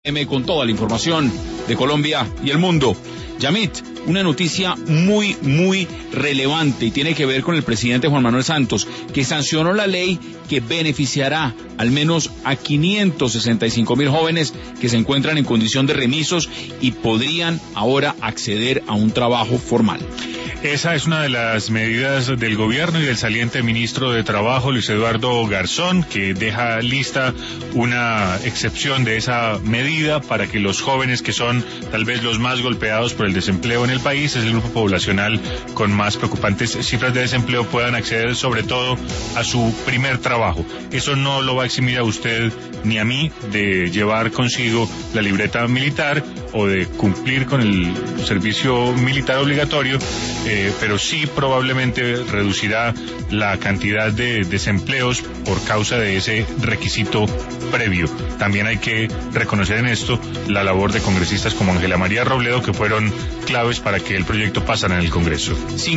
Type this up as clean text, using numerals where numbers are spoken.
Con toda la información de Colombia y el mundo. Yamit, una noticia muy relevante y tiene que ver con el presidente Juan Manuel Santos, que sancionó la ley que beneficiará al menos a 565.000 jóvenes que se encuentran en condición de remisos y podrían ahora acceder a un trabajo formal. Esa es una de las medidas del gobierno y del saliente ministro de Trabajo, Luis Eduardo Garzón, que deja lista una excepción de esa medida para que los jóvenes, que son tal vez los más golpeados por el desempleo en el país, es el grupo poblacional con más preocupantes cifras de desempleo, puedan acceder sobre todo a su primer trabajo. Eso no lo va a eximir a usted ni a mí de llevar consigo la libreta militar o de cumplir con el servicio militar obligatorio, pero sí probablemente reducirá la cantidad de desempleos por causa de ese requisito previo. También hay que reconocer en esto la labor de congresistas como Ángela María Robledo, que fueron claves para que el proyecto pasara en el Congreso.